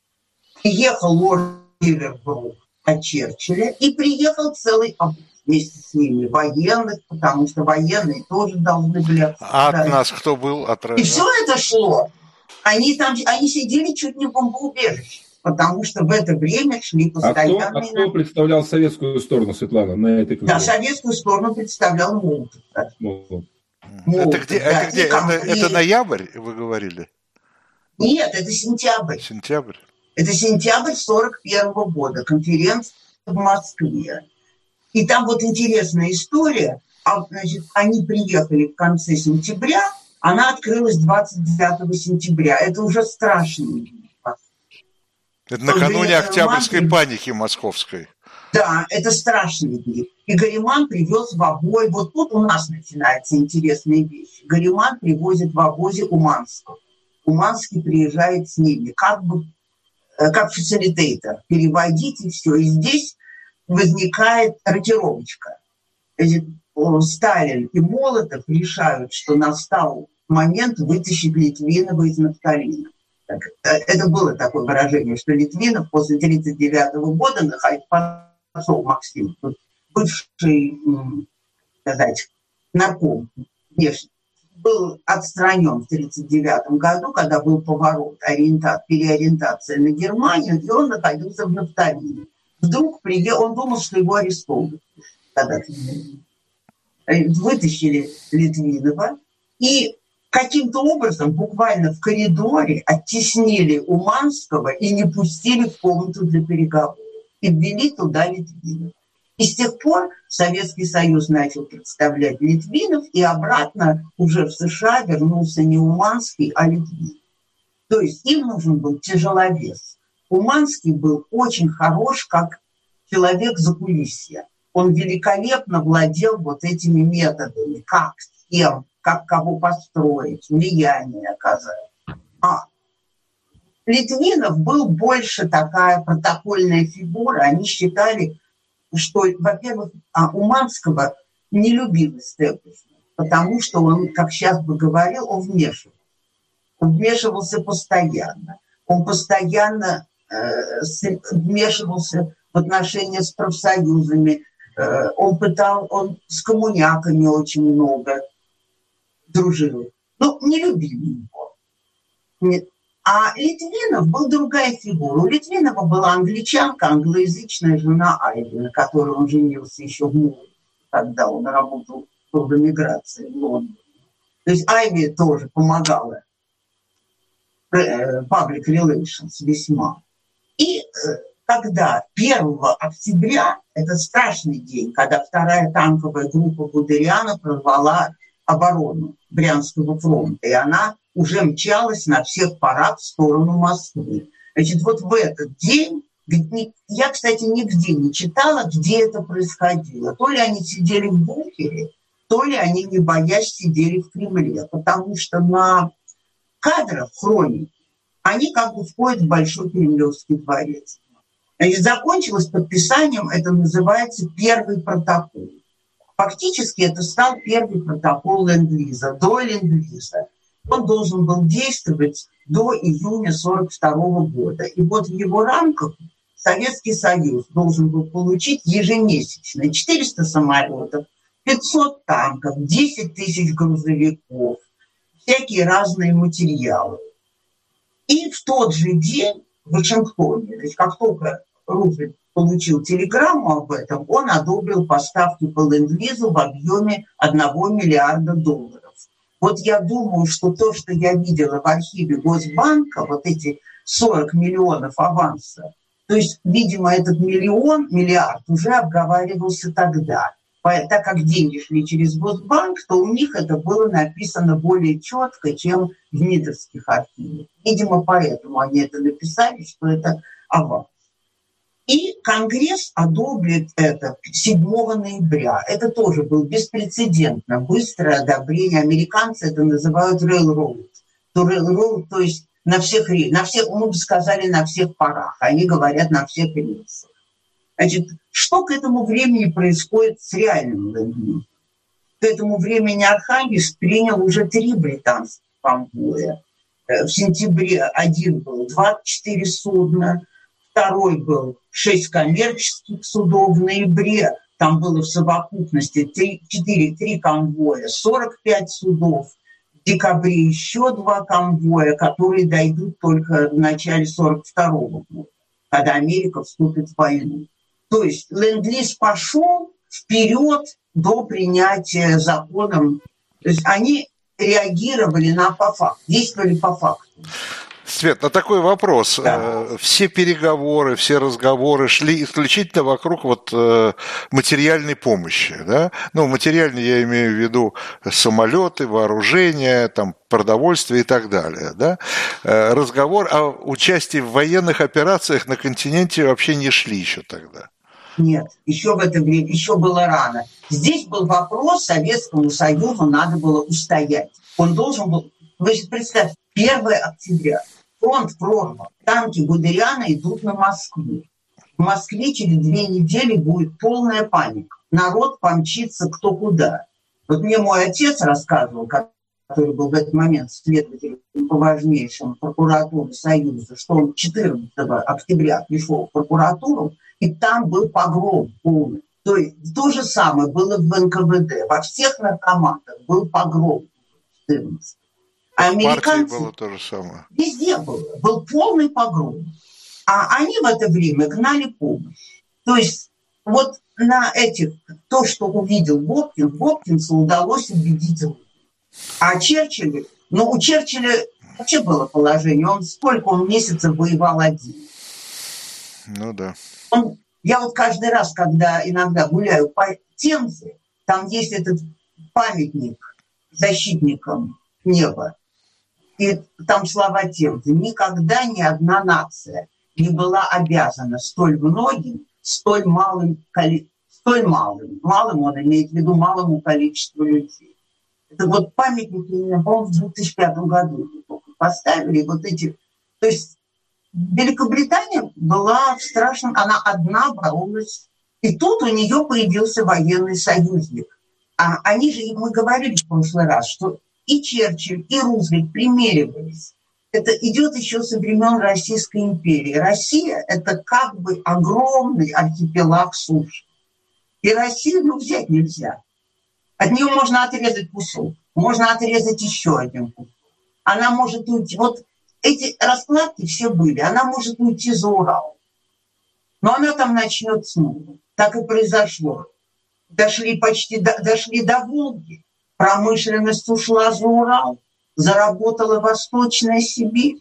Приехал лорд Ливербрук от Черчилля и приехал целый обоз вместе с ними военных, потому что военные тоже должны были... А от нас кто был? От... И все это шло. Они там, они сидели чуть не в бомбоубежище, потому что в это время шли постоянные... А кто, а кто представлял советскую сторону, Светлана, на этой конференции? Да, советскую сторону представлял Молотов. Молотов. Это где? Да, это, где? Это, это ноябрь, вы говорили? Нет, это сентябрь. Сентябрь. Это сентябрь сорок первого года, конференция в Москве. И там вот интересная история. А, значит, они приехали в конце сентября, она открылась двадцать девятого сентября. Это уже страшно. Это накануне Октябрьской Гариман... паники московской. Да, это страшные дни. И Гариман привез в обой. Вот тут у нас начинаются интересные вещи. Гариман привозит в обозе Уманского. Уманский приезжает с ними, как бы как фасилитейтор. Переводить и все. И здесь возникает рокировочка. Сталин и Молотов решают, что настал момент вытащить Литвинова из нафталина. Так, это было такое выражение, что Литвинов после тысяча девятьсот тридцать девятого года пошел Максим, бывший, сказать, нарком внешне, был отстранен в тысяча девятьсот тридцать девятом году, когда был поворот, ориента... переориентация на Германию, и он находился в нафталине. Вдруг приехал, он думал, что его арестовывают. Вытащили Литвинова и каким-то образом буквально в коридоре оттеснили Уманского и не пустили в комнату для переговоров. И ввели туда Литвинов. И с тех пор Советский Союз начал представлять Литвинов, и обратно уже в США вернулся не Уманский, а Литвинов. То есть им нужен был тяжеловес. Уманский был очень хорош как человек закулисья. Он великолепно владел вот этими методами, как, с кем, как кого построить, влияние оказать. А Литвинов был больше такая протокольная фигура. Они считали, что, во-первых, а Уманского не любил истеблишмент, потому что он, как сейчас бы говорил, он вмешивался. Он вмешивался постоянно. Он постоянно э, вмешивался в отношения с профсоюзами. Э, он пытал, он с коммуняками очень много дружил. Но не любили его. Нет. А Литвинов был другая фигура. У Литвинова была англичанка, англоязычная жена Айви, на которой он женился еще в молодости, когда он работал в эмиграции в Лондоне. То есть Айви тоже помогала public relations весьма. И когда первого октября, это страшный день, когда вторая танковая группа Гудериана прорвала оборону Брянского фронта, и она уже мчалась на всех парах в сторону Москвы. Значит, вот в этот день Я, кстати, нигде не читала, где это происходило. То ли они сидели в бункере, то ли они, не боясь, сидели в Кремле. Потому что на кадрах хроники они как бы входят в Большой Кремлевский дворец. Значит, закончилось подписанием, это называется первый протокол. Фактически это стал первый протокол Ленд-Лиза, до Ленд-Лиза. Он должен был действовать до июня сорок второго года. И вот в его рамках Советский Союз должен был получить ежемесячно четыреста самолетов, пятьсот танков, десять тысяч грузовиков, всякие разные материалы. И в тот же день в Вашингтоне, то есть как только Рузвельт получил телеграмму об этом, он одобрил поставки по Ленд-Лизу в объеме одного миллиарда долларов. Вот я думаю, что то, что я видела в архиве Госбанка, вот эти сорок миллионов аванса, то есть, видимо, этот миллион, миллиард уже обговаривался тогда. Так как деньги шли через Госбанк, то у них это было написано более четко, чем в МИДовских архивах. Видимо, поэтому они это написали, что это аванс. И Конгресс одобрит это седьмого ноября. Это тоже было беспрецедентно быстрое одобрение. Американцы это называют railroad. То railroad, то есть на всех, на всех, мы бы сказали, на всех парах. Они говорят на всех рельсах. Значит, что к этому времени происходит с реальным Ленд-Лизом? К этому времени Архангельск принял уже три британских конвоя. В сентябре один был двадцать четыре судна, второй был шесть коммерческих судов. В ноябре там было в совокупности четыре конвоя, сорок пять судов. В декабре еще два конвоя, которые дойдут только в начале сорок второго года, когда Америка вступит в войну. То есть Ленд-Лиз пошел вперед до принятия законом. То есть они реагировали на по факту, действовали по факту. Свет, на такой вопрос. Да. Все переговоры, все разговоры шли исключительно вокруг вот материальной помощи, да? Ну, материальной я имею в виду самолеты, вооружение, там, продовольствие и так далее, да? Разговор о участии в военных операциях на континенте вообще не шли еще тогда. Нет, еще в это время, еще было рано. Здесь был вопрос, Советскому Союзу надо было устоять. Он должен был, вы представьте, первого октября, фронт прорван, танки Гудериана идут на Москву. В Москве через две недели будет полная паника. Народ помчится кто куда. Вот мне мой отец рассказывал, который был в этот момент следователем по важнейшим прокуратуры Союза, что он четырнадцатого октября пришел в прокуратуру, и там был погром полный. То есть то же самое было в эн ка вэ дэ. Во всех наркоматах был погром четырнадцатого. А американцы... было то же самое. Везде было. Был полный погром. А они в это время гнали помощь. То есть вот на этих... То, что увидел Гопкинс, Гопкинсу удалось убедить его. А Черчилль... Ну, у Черчилля вообще было положение. Он сколько он месяцев воевал один. Ну да. Он, я вот каждый раз, когда иногда гуляю по Темзе, там есть этот памятник защитникам неба. И там слова Темзы. Никогда ни одна нация не была обязана столь многим, столь малым, столь малым, малым он имеет в виду малому количеству людей. Это вот памятник, по-моему, в две тысячи пятом году поставили. Вот эти, то есть Великобритания была в страшном... Она одна боролась. И тут у нее появился военный союзник. А они же, мы говорили в прошлый раз, что и Черчилль, и Рузвельт примеривались. Это идет еще со времен Российской империи. Россия – это как бы огромный архипелаг суши. И Россию, ну, взять нельзя. От нее можно отрезать кусок. Можно отрезать еще один кусок. Она может уйти... Вот эти раскладки все были. Она может уйти за Урал. Но она там начнет снова. Так и произошло. Дошли почти до, дошли до Волги. Промышленность ушла за Урал. Заработала Восточная Сибирь.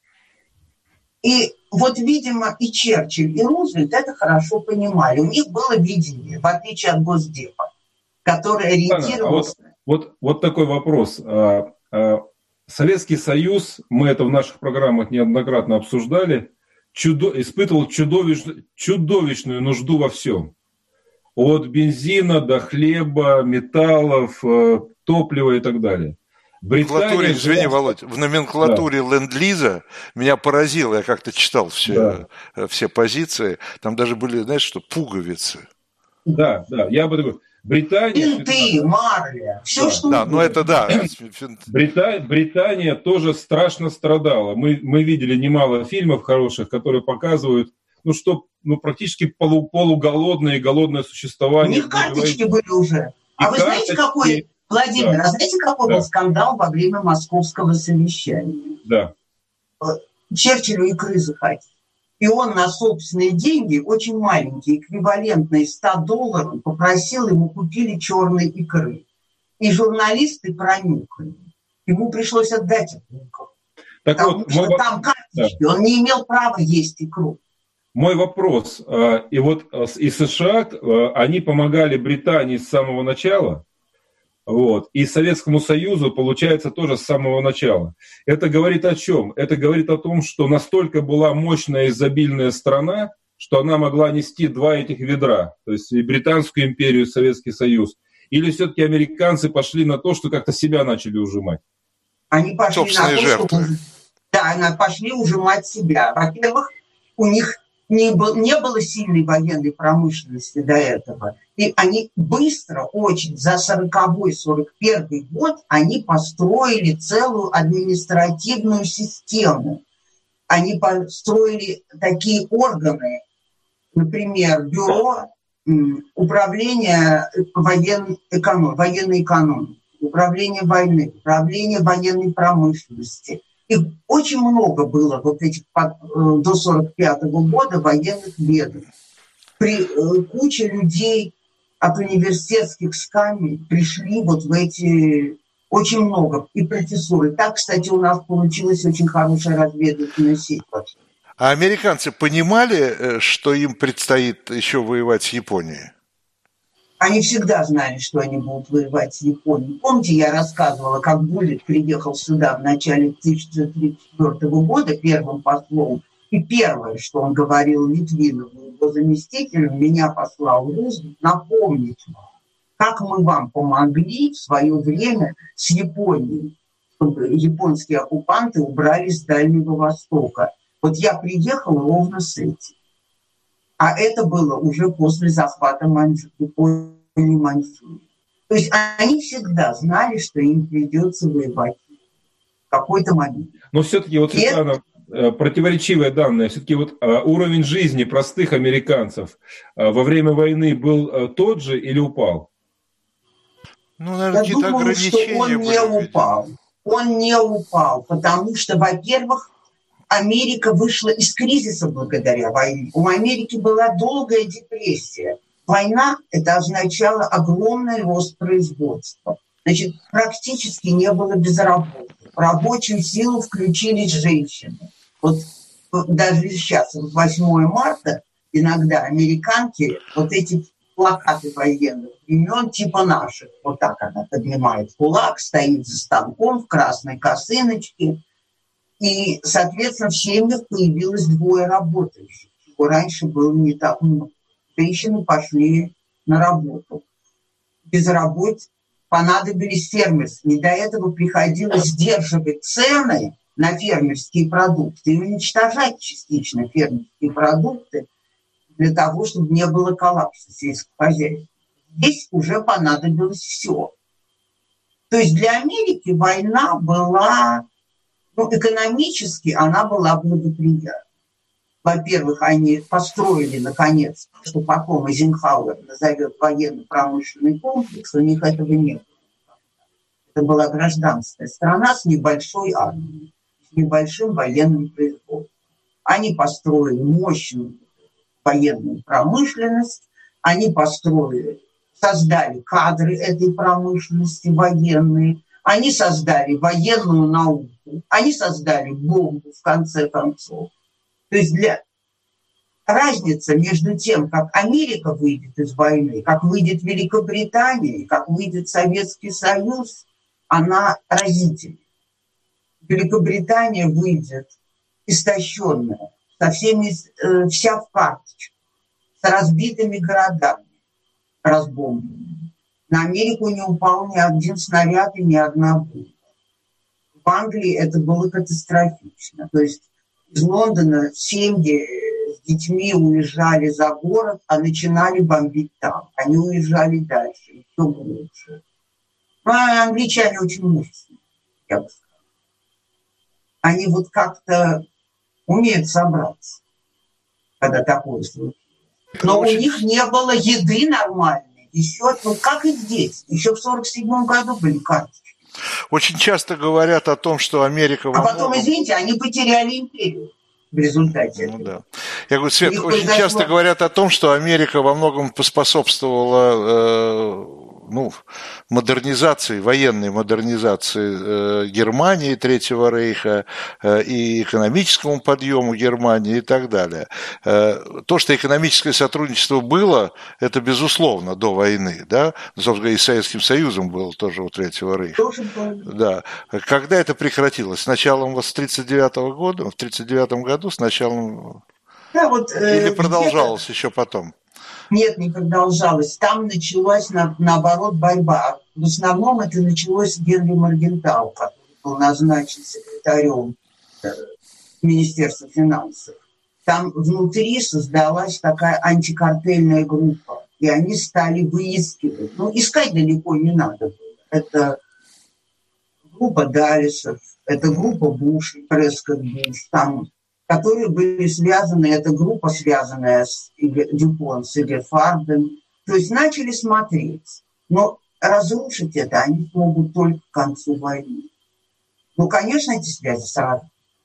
И вот, видимо, и Черчилль, и Рузвельт это хорошо понимали. У них было видение, в отличие от Госдепа, который ориентировался... А вот, вот, вот такой вопрос. Советский Союз, мы это в наших программах неоднократно обсуждали, чудо, испытывал чудовищ, чудовищную нужду во всем. От бензина до хлеба, металлов, топлива и так далее. Британия, извини, Володь, в номенклатуре да. ленд-лиза меня поразило, я как-то читал все, да. все позиции, там даже были, знаешь, что, пуговицы. Да, да, я бы говорю, Британия... Бинты, марля, все, да. что... Да, ну это да. Брита... Британия тоже страшно страдала. Мы, мы видели немало фильмов хороших, которые показывают, ну что, ну практически полу, полуголодное и голодное существование. У них карточки были уже. А вы знаете, какой... Владимир, да. а знаете, какой да. был скандал во время московского совещания? Да. Черчиллю икры захотели. И он на собственные деньги, очень маленькие, эквивалентные ста долларов, попросил, ему купили черной икры. И журналисты пронюхали. Ему пришлось отдать эту икру. Так потому вот, что мой... там карточки, да. он не имел права есть икру. Мой вопрос. И вот и США, они помогали Британии с самого начала, вот, и Советскому Союзу, получается, тоже с самого начала. Это говорит о чем? Это говорит о том, что настолько была мощная изобильная страна, что она могла нести два этих ведра, то есть и Британскую империю, и Советский Союз. Или все-таки американцы пошли на то, что как-то себя начали ужимать? Они пошли Собственные на то, жертвы. Что... Да, они пошли ужимать себя. Во-первых, у них не, был, не было сильной военной промышленности до этого. И они быстро, очень, за сороковой сорок первый год, они построили целую административную систему. Они построили такие органы, например, бюро управления воен... эконом... военной экономикой, управление войны, управление военной промышленности. Их очень много было вот этих до сорок пятого года военных ведомств. При, куча людей от университетских скамей пришли вот в эти... Очень много. И профессоры. Так, кстати, у нас получилась очень хорошая разведывательная сеть. А американцы понимали, что им предстоит еще воевать с Японией? Они всегда знали, что они будут воевать с Японией. Помните, я рассказывала, как Буллит приехал сюда в начале тысяча девятьсот тридцать четвёртого года первым послом, и первое, что он говорил Литвинову, его заместителю, меня послал Рузвельт напомнить вам, как мы вам помогли в свое время с Японией, чтобы японские оккупанты убрались с Дальнего Востока. Вот я приехала ровно с этим. А это было уже после захвата Маньчжурии. То есть они всегда знали, что им придется воевать в какой-то момент. Но все-таки вот, Светлана, это... противоречивые данные. Все-таки вот уровень жизни простых американцев во время войны был тот же или упал? Ну, наверное, какие-то ограничения он не были. упал. Он не упал, потому что, во-первых, Америка вышла из кризиса благодаря войне. У Америки была долгая депрессия. Война – это означало огромный рост производства. Значит, практически не было безработицы. В рабочую силу включились женщины. Вот даже сейчас, восьмое марта, иногда американки, вот эти плакаты военных времен типа наших, вот так она поднимает кулак, стоит за станком в красной косыночке. И, соответственно, в семьях появилось двое работающих, чего раньше было не так много. Женщины пошли на работу. Безработица, понадобились фермеры. Не до этого приходилось сдерживать цены на фермерские продукты и уничтожать частично фермерские продукты для того, чтобы не было коллапса сельского хозяйства. Здесь уже понадобилось все. То есть для Америки война была... Ну, экономически она была благоприятна. Во-первых, они построили, наконец, что потом Эйзенхауэр назовет военно-промышленный комплекс, у них этого не было. Это была гражданская страна с небольшой армией, с небольшим военным производством. Они построили мощную военную промышленность, они построили, создали кадры этой промышленности военные, они создали военную науку, они создали бомбу, в конце концов. То есть для... разница между тем, как Америка выйдет из войны, как выйдет Великобритания, как выйдет Советский Союз, она разительна. Великобритания выйдет истощенная со всеми, э, вся в карточках, с разбитыми городами, разбомбленными. На Америку не упал ни один снаряд и ни одна бомба. В Англии это было катастрофично. То есть из Лондона семьи с детьми уезжали за город, а начинали бомбить там. Они уезжали дальше, еще глубже. Ну, а англичане очень мужественные, я бы сказала. Они вот как-то умеют собраться, когда такое случилось. Но у них не было еды нормальной. Еще, ну, как и здесь. Еще в сорок седьмом году были карточки. Очень часто говорят о том, что Америка... А потом, многом... извините, они потеряли империю в результате. Ну да. Я говорю, Свет, очень произошло... часто говорят о том, что Америка во многом поспособствовала э, ну, модернизации, военной модернизации э, Германии, Третьего Рейха, э, и экономическому подъему Германии и так далее. Э, то, что экономическое сотрудничество было, это безусловно до войны, да, собственно, и с Советским Союзом было тоже у Третьего Рейха. Да. Когда это прекратилось? С началом вот, с тридцать девятого года, в тридцать девятом году, с началом... Да, вот, э, или продолжалось еще потом? Нет, не продолжалось. Там началась, на, наоборот, борьба. В основном это началось с Генри Моргентау, который был назначен секретарем Министерства финансов. Там внутри создалась такая антикартельная группа, и они стали выискивать. Ну, искать далеко не надо было. Это группа Даллесов, это группа Буш, Прескотт Буш, там, которые были связаны, эта группа, связанная с Дюпон, с Гефардом. То есть начали смотреть. Но разрушить это они могут только к концу войны. Ну, конечно, эти связи сразу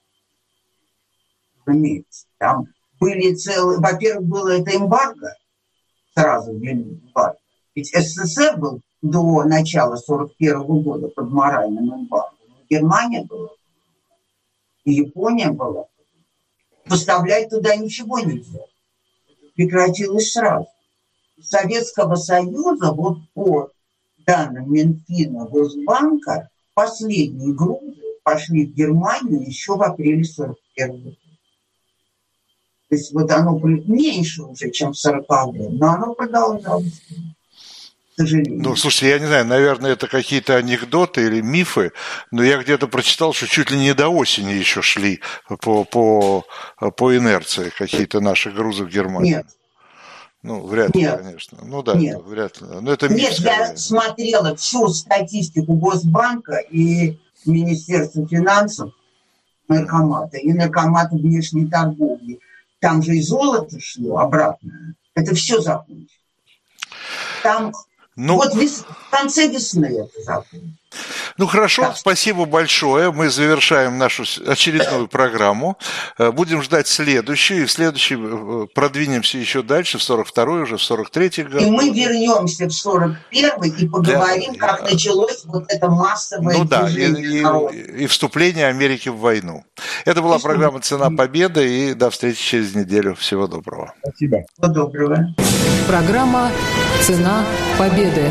имеются. Там были целые... Во-первых, было это эмбарго. Сразу ввели эмбарго. Ведь СССР был до начала сорок первого года под моральным эмбарго. Германия была. И Япония была. Поставлять туда ничего нельзя. Прекратилось сразу. Советского Союза, вот по данным Минфина, Госбанка, последние грузы пошли в Германию еще в апреле сорок первого года. То есть вот оно меньше уже, чем в сороковом, но оно продолжалось. Ну, слушайте, я не знаю, наверное, это какие-то анекдоты или мифы, но я где-то прочитал, что чуть ли не до осени еще шли по, по, по инерции какие-то наши грузы в Германию. Нет. Ну, вряд ли, Нет. конечно. Ну да, Нет. Это, вряд ли. Но это миф, Нет, скорее. Я смотрела всю статистику Госбанка и Министерства финансов, наркомата, и наркомата внешней торговли. Там же и золото шло обратно. Это все закончилось. Там... Ну, вот вес... в конце весны это закончилось. Ну хорошо, да. Спасибо большое. Мы завершаем нашу очередную программу. Будем ждать следующую. И в следующий продвинемся еще дальше, в сорок второй уже, в сорок третий год. И мы вернемся в сорок первый и поговорим, да, как началось вот это массовое ну, движение. Да, и, и, и вступление Америки в войну. Это была программа «Цена победы». И до встречи через неделю. Всего доброго. Спасибо. Всего доброго. Программа «Цена победы».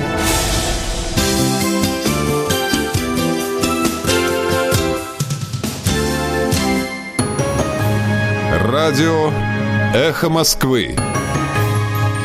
Радио «Эхо Москвы».